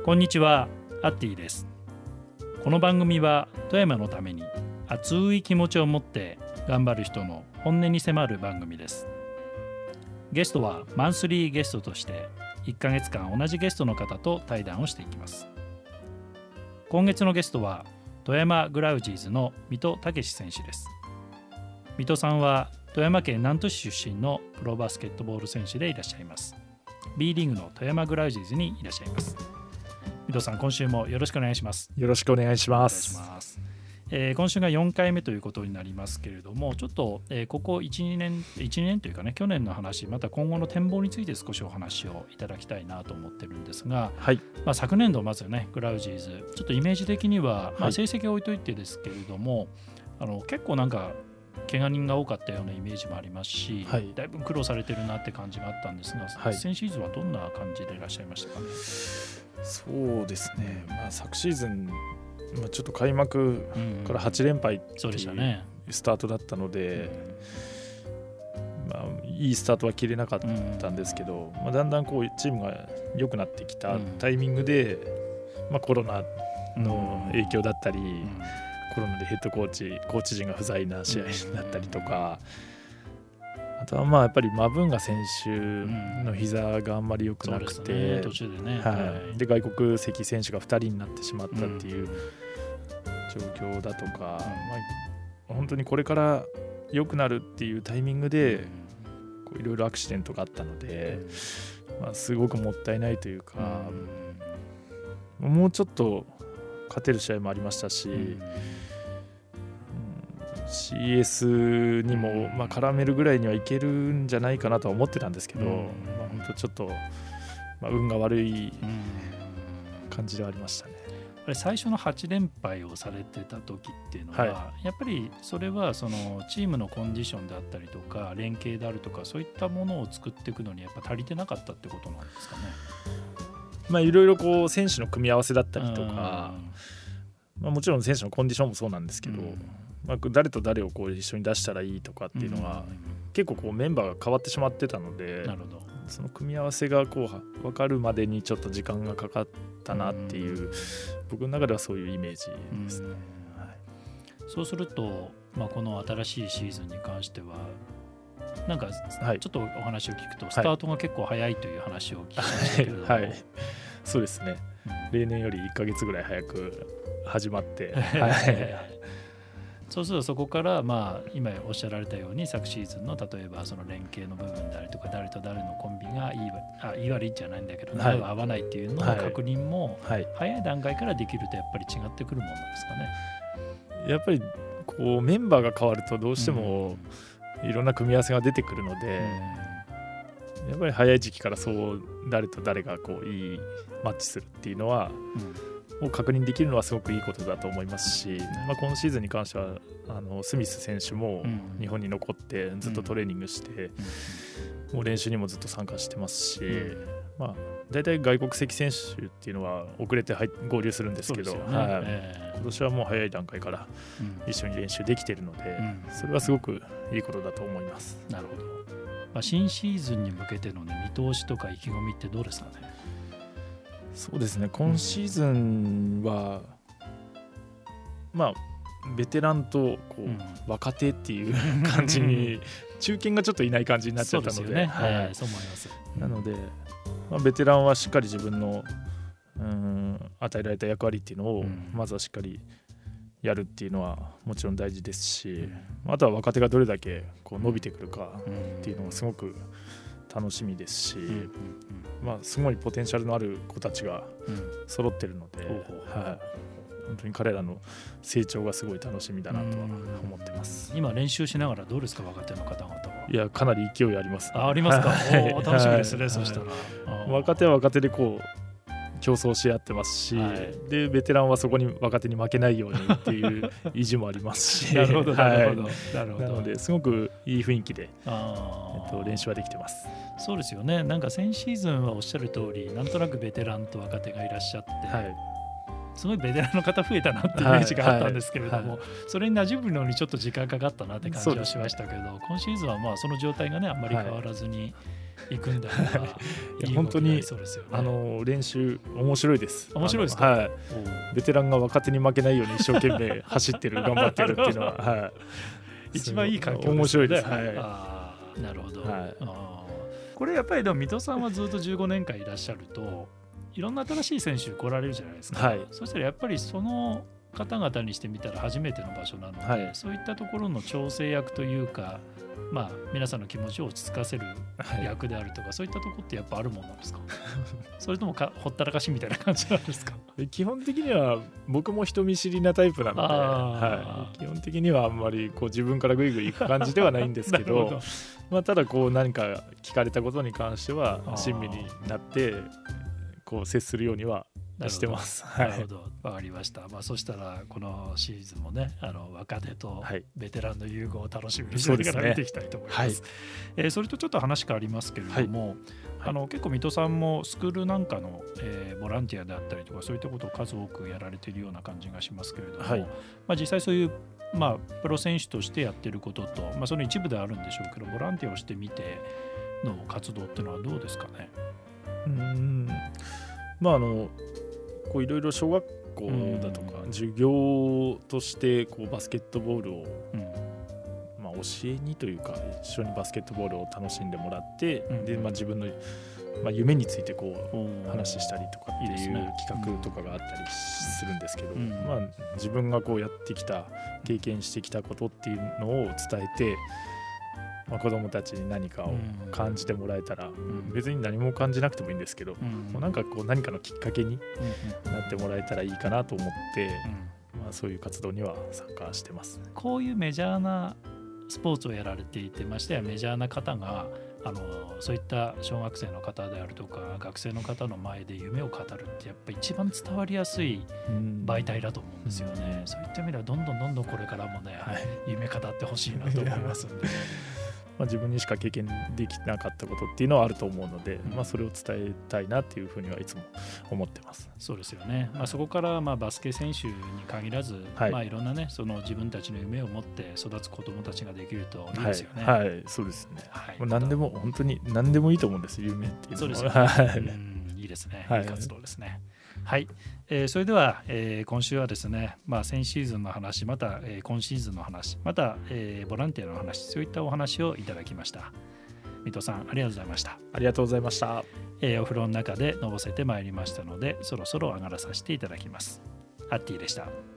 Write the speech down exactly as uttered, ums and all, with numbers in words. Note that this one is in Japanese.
こんにちは、アッティです。この番組は富山のために熱い気持ちを持って頑張る人の本音に迫る番組です。ゲストはマンスリーゲストとしていっかげつかん同じゲストの方と対談をしていきます。今月のゲストは富山グラウジーズの水戸武史選手です。水戸さんは富山県南砺市出身のプロバスケットボール選手でいらっしゃいます。 B リーグの富山グラウジーズにいらっしゃいます。水戸さん、今週もよろしくお願いします。 よろしくお願いします。 お願いします。えー、今週がよんかいめということになりますけれども、ちょっと、えー、ここいち、にねんいちねんというかね、去年の話、また今後の展望について少しお話をいただきたいなと思ってるんですが、 はい、 まあ、昨年度まずねグラウジーズちょっとイメージ的には、まあ、成績は置いといてですけれども、はい、あの結構なんか怪我人が多かったようなイメージもありますし、はい、だいぶ苦労されてるなって感じがあったんですが、はい、先シーズンはどんな感じでいらっしゃいましたかね。 そうですね、まあ、昨シーズン、まあ、ちょっと開幕からはちれんぱいっていうスタートだったので、まあ、いいスタートは切れなかったんですけど、まあ、だんだんこうチームが良くなってきたタイミングで、まあ、コロナの影響だったり、コロナでヘッドコーチコーチ陣が不在な試合になったりとか、あとはまあやっぱりマブンガ選手の膝があんまり良くなくて、 うん、ね、途中でね、 はい、で外国籍選手がふたりになってしまったっていう状況だとか、うん、まあ、本当にこれから良くなるっていうタイミングでいろいろアクシデントがあったので、まあ、すごくもったいないというか、うん、もうちょっと勝てる試合もありましたし、うん、シーエス にもまあ絡めるぐらいにはいけるんじゃないかなとは思ってたんですけど、うん、まあ、本当ちょっと、まあ、運が悪い感じではありましたね。 最初のはちれんぱいをされてた時っていうのは、はい、やっぱりそれはそのチームのコンディションであったりとか連携であるとか、そういったものを作っていくのにやっぱ足りてなかったってことなんですかね。 まあ、いろいろこう選手の組み合わせだったりとか、まあ、もちろん選手のコンディションもそうなんですけど、うん、まあ、誰と誰をこう一緒に出したらいいとかっていうのは、うん、結構こうメンバーが変わってしまってたので、 なるほど、 その組み合わせがこう分かるまでにちょっと時間がかかったなっていう、うん、僕の中ではそういうイメージですね。うん、はい、 そうすると、まあ、この新しいシーズンに関してはなんかちょっとお話を聞くと、スタートが結構早いという話を聞きましたけれども、 はいはい、そうですね、うん、例年よりいっかげつぐらい早く始まって、はい、 そうするとそこからまあ今おっしゃられたように昨シーズンの例えばその連携の部分であるとか、誰と誰のコンビがいいあいい悪いじゃないんだけど、はい、合わないっていうのの確認も早い段階からできるとやっぱり違ってくるものなんですかね。 やっぱりこうメンバーが変わるとどうしてもいろんな組み合わせが出てくるので、うん、やっぱり早い時期からそう誰と誰がこういいマッチするっていうのは、うん、を確認できるのはすごくいいことだと思いますし、まあ、今シーズンに関してはあのスミス選手も日本に残ってずっとトレーニングして、うん、もう練習にもずっと参加してますし、うん、まあ、大体外国籍選手っていうのは遅れて合流するんですけど、ね、はい、えー、今年はもう早い段階から一緒に練習できているので、うん、それはすごくいいことだと思います。 なるほど。まあ、新シーズンに向けての、ね、見通しとか意気込みってどうですかね。 そうですね、今シーズンは、うん、まあベテランとこう、うん、若手っていう感じに中堅がちょっといない感じになっちゃったので、 そうですよね、はい、そう思います。 なので、まあ、ベテランはしっかり自分のうん与えられた役割っていうのをまずはしっかりやるっていうのはもちろん大事ですし、うん、あとは若手がどれだけこう伸びてくるかっていうのもすごく楽しみですし、うんうんうん、まあ、すごいポテンシャルのある子たちが揃ってるので、うん、はい、本当に彼らの成長がすごい楽しみだなとは思ってます。 今練習しながらどうですか、若手の方々は。 いや、かなり勢いあります、ね、 あ, ありますか。お楽しみですね、はい、そしたら、 はい、若手は若手でこう競争し合ってますし、はい、でベテランはそこに若手に負けないようにっていう意地もありますしなるほどなるほど、 はい、なるほど。なのですごくいい雰囲気で、あ、えっと、練習はできてます。 そうですよね。なんか先シーズンはおっしゃる通りなんとなくベテランと若手がいらっしゃって、はい、 すごいベテランの方増えたなっていうイメージがあったんですけれども、はいはい、それに馴染むのにちょっと時間かかったなって感じはしましたけど、今シーズンはまあその状態がねあんまり変わらずにいくんだから、はい、いい本当にそうですよね。 あの練習面白いです。 面白いですか。 はい、ベテランが若手に負けないように一生懸命走ってる頑張ってるっていうのは、はい、 一番いい環境ですね。 面白いです。はい、 あなるほど、はい、 あこれやっぱりでも水戸さんはずっとじゅうごねんかんいらっしゃるといろんな新しい選手来られるじゃないですか、 はい、 そしたらやっぱりその方々にしてみたら初めての場所なので、はい、そういったところの調整役というか、まあ、皆さんの気持ちを落ち着かせる役であるとか、はい、そういったところってやっぱあるもんなんですかそれともかほったらかしみたいな感じなんですか。 基本的には僕も人見知りなタイプなので、はい、基本的にはあんまりこう自分からグイグイ行く感じではないんですけどど、まあ、ただこう何か聞かれたことに関しては親身になってこう接するようにはしてます。 なるほど、わかりました。まあ、そしたらこのシーズンもねあの若手とベテランの融合を楽しみにしながら見ていきたいと思います。そ, すね、はい、えー、それとちょっと話変わりますけれども、はい、あの結構水戸さんもスクールなんかの、えー、ボランティアであったりとかそういったことを数多くやられているような感じがしますけれども、はい、まあ、実際そういう、まあ、プロ選手としてやっていることと、まあ、その一部であるんでしょうけどボランティアをしてみての活動っていうのはどうですかね。 うーんまああのこういろいろ小学校だとか授業としてこうバスケットボールを、うんまあ、教えにというか一緒にバスケットボールを楽しんでもらって、うん、でまあ、自分の、まあ、夢についてこう話したりとかっていう企画とかがあったりするんですけど、うんまあ、自分がこうやってきた経験してきたことっていうのを伝えて、まあ、子どもたちに何かを感じてもらえたら、うん、別に何も感じなくてもいいんですけど、うん、もうなんかこう何かのきっかけになってもらえたらいいかなと思って、うんまあ、そういう活動には参加してます。 こういうメジャーなスポーツをやられていてましてやメジャーな方があのそういった小学生の方であるとか学生の方の前で夢を語るってやっぱ一番伝わりやすい媒体だと思うんですよね、うん、そういった意味ではどんどんどんどんこれからもね、はい、夢語ってほしいなと思いますんでまあ、自分にしか経験できなかったことっていうのはあると思うので、うんまあ、それを伝えたいなっていうふうにはいつも思ってます。 そうですよね、まあ、そこからまあバスケ選手に限らず、はいまあ、いろんなねその自分たちの夢を持って育つ子どもたちができるといいですよね。 はい、はい、そうですね、はい、もう何でも本当に何でもいいと思うんです夢っていうのは。 そうですよねうんいいですね、はい、いい活動ですね。はい、えー、それでは、えー、今週はですね、まあ、先シーズンの話また、えー、今シーズンの話また、えー、ボランティアの話そういったお話をいただきました。水戸さんありがとうございました。 ありがとうございました、 えー、お風呂の中でのぼせてまいりましたのでそろそろ上がらさせていただきます。アッティでした。